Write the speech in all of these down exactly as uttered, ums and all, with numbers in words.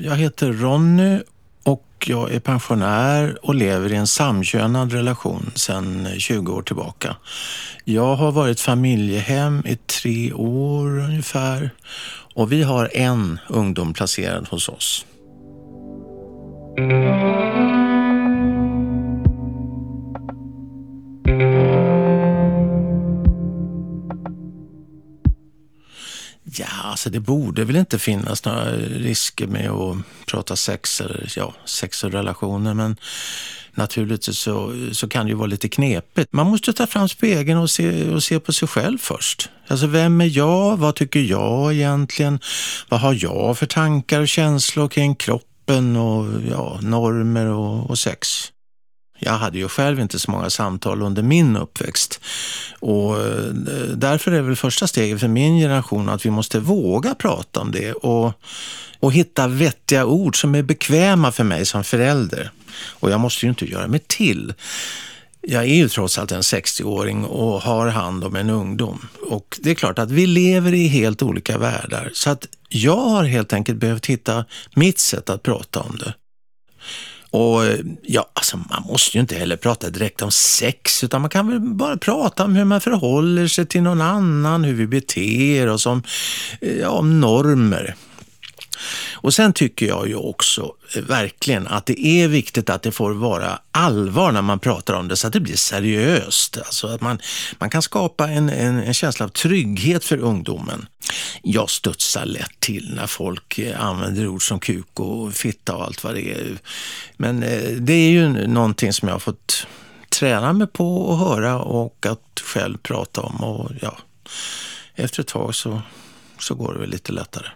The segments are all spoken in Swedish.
Jag heter Ronny och jag är pensionär och lever i en samkönad relation sedan tjugo år tillbaka. Jag har varit familjehem i tre år ungefär och vi har en ungdom placerad hos oss. Ja, alltså det borde väl inte finnas några risker med att prata sex eller ja, sex och relationer, men naturligtvis så, så kan det ju vara lite knepigt. Man måste ta fram spegeln och se, och se på sig själv först. Alltså vem är jag? Vad tycker jag egentligen? Vad har jag för tankar och känslor kring kroppen och ja, normer och, och sex? Jag hade ju själv inte så många samtal under min uppväxt och därför är väl första steget för min generation att vi måste våga prata om det och, och hitta vettiga ord som är bekväma för mig som förälder. Och jag måste ju inte göra mig till. Jag är ju trots allt en sextio-åring och har hand om en ungdom. Och det är klart att vi lever i helt olika världar så att jag har helt enkelt behövt hitta mitt sätt att prata om det. Och ja, alltså man måste ju inte heller prata direkt om sex utan man kan väl bara prata om hur man förhåller sig till någon annan, hur vi beter oss, om, ja, om normer. Och sen tycker jag ju också verkligen att det är viktigt att det får vara allvar när man pratar om det så att det blir seriöst. Alltså att man, man kan skapa en, en, en känsla av trygghet för ungdomen. Jag studsar lätt till när folk använder ord som kuk och fitta och allt vad det är. Men det är ju någonting som jag har fått träna mig på och höra och att själv prata om. Och ja, efter ett tag så, så går det väl lite lättare.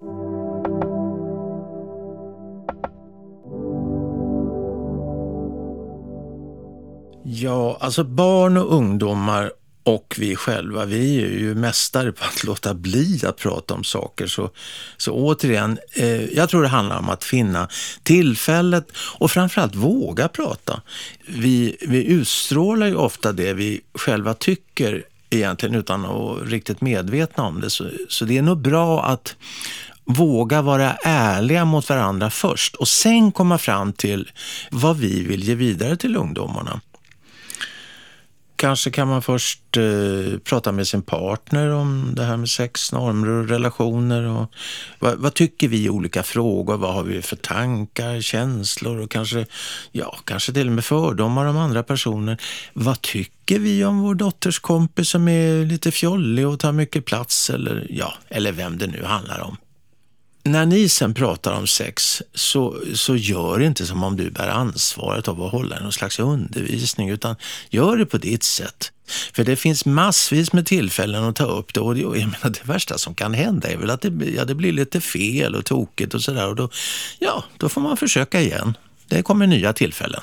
Ja, alltså barn och ungdomar och vi själva, vi är ju mästare på att låta bli att prata om saker. Så, så återigen, eh, jag tror det handlar om att finna tillfället och framförallt våga prata. Vi, vi utstrålar ju ofta det vi själva tycker egentligen utan att vara riktigt medvetna om det. Så, så det är nog bra att våga vara ärliga mot varandra först och sen komma fram till vad vi vill ge vidare till ungdomarna. Kanske kan man först eh, prata med sin partner om det här med sex, normer och relationer. Och vad, vad tycker vi i olika frågor? Vad har vi för tankar, känslor och kanske, ja, kanske till och med fördomar om andra personer? Vad tycker vi om vår dotters kompis som är lite fjollig och tar mycket plats? Eller, ja, eller vem det nu handlar om. När ni sen pratar om sex så, så gör det inte som om du bär ansvaret av att hålla någon slags undervisning utan gör det på ditt sätt. För det finns massvis med tillfällen att ta upp det och det, jag menar, det värsta som kan hända är väl att det, ja, det blir lite fel och tokigt och sådär och då, ja, då får man försöka igen. Det kommer nya tillfällen.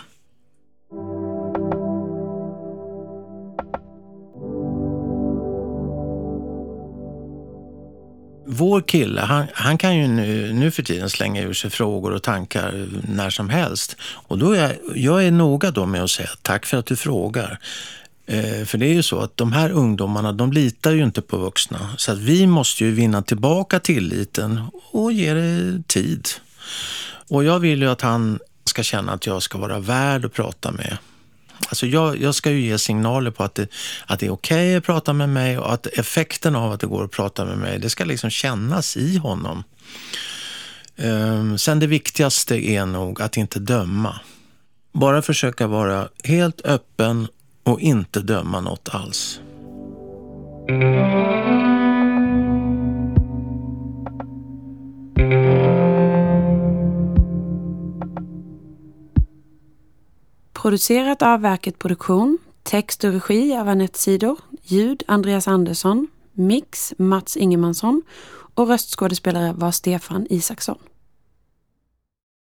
Vår kille, han, han kan ju nu, nu för tiden slänga ur sig frågor och tankar när som helst. Och då är jag, jag är noga då med att säga tack för att du frågar. Eh, för det är ju så att de här ungdomarna, de litar ju inte på vuxna. Så att vi måste ju vinna tillbaka tilliten och ge det tid. Och jag vill ju att han ska känna att jag ska vara värd att prata med. Alltså jag, jag ska ju ge signaler på att det, att det är okej att prata med mig och att effekten av att det går att prata med mig, det ska liksom kännas i honom. Um, sen det viktigaste är nog att inte döma. Bara försöka vara helt öppen och inte döma något alls. Producerat av Verket Produktion, text och regi av Anette Sidor, ljud Andreas Andersson, mix Mats Ingemansson och röstskådespelare var Stefan Isaksson.